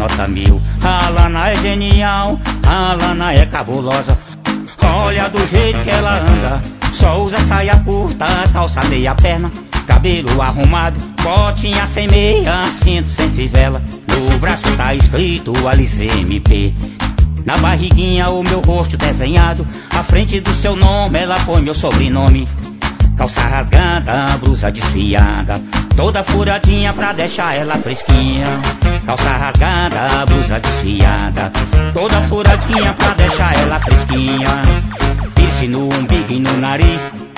nota 1000. A Lana é genial, a Lana é cabulosa. Olha do jeito que ela anda, só usa saia curta, calça meia perna, cabelo arrumado, botinha sem meia, cinto sem fivela. No braço tá escrito Alice MP. Na barriguinha o meu rosto desenhado, à frente do seu nome ela põe meu sobrenome. Calça rasgada, blusa desfiada, toda furadinha pra deixar ela fresquinha. Calça rasgada, blusa desfiada, toda furadinha pra deixar ela fresquinha. Piercing no umbigo e no nariz,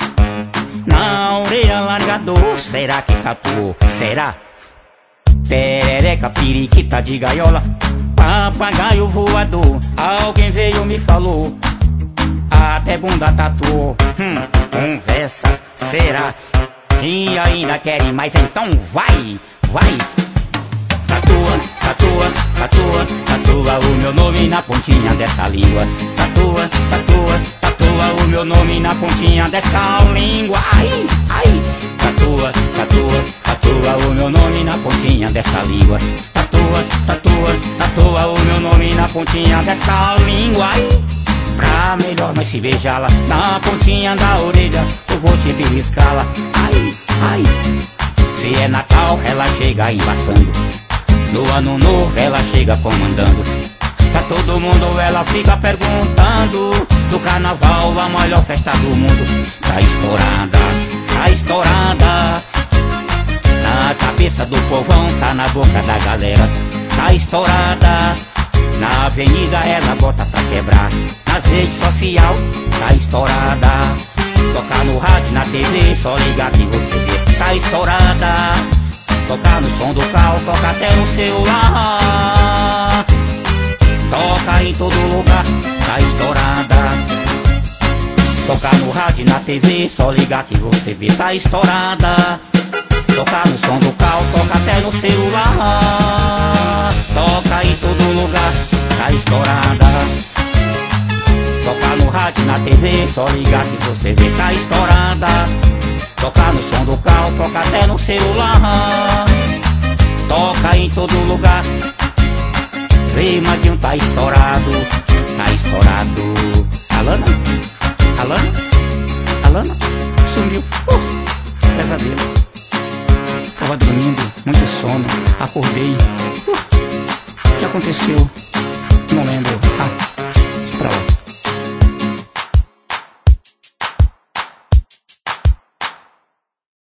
na orelha largador, será que tatuou? Será? Perereca, periquita de gaiola, papagaio voador, alguém veio me falou, até bunda tatuou. Conversa, será? E ainda querem mais, então vai, vai. Tatua, tatua, tatua, tatua o meu nome na pontinha dessa língua. Tatua, tatua, tatua o meu nome na pontinha dessa língua. Ai, ai. Tatua, tatua, tatua o meu nome na pontinha dessa língua. Tatua, tatua, tatua o meu nome na pontinha dessa língua. Ai. Pra melhor nós se beijá-la, na pontinha da orelha eu vou te beliscá-la. Ai, ai. Se é Natal ela chega embaçando, no ano novo ela chega comandando. Pra todo mundo ela fica perguntando, do carnaval a maior festa do mundo. Tá estourada, tá estourada, na cabeça do povão, tá na boca da galera. Tá estourada, na avenida ela bota pra quebrar, nas redes sociais tá estourada. Tocar no rádio, na TV, só ligar que você vê. Tá estourada, tocar no som do carro, toca até no celular. Toca em todo lugar, tá estourada. Tocar no rádio, na TV, só ligar que você vê. Tá estourada. Tocar no som do carro, toca até no celular. Toca em todo lugar, tá estourada. Tocar no rádio, na TV, só ligar que você vê. Tá estourada. Tocar no som do carro, toca até no celular. Toca em todo lugar. Zé Maguinho tá estourado, tá estourado. Alana, Alana, Alana, sumiu. Pesadelo. Tava dormindo, muito sono, acordei. O que aconteceu? Não lembro.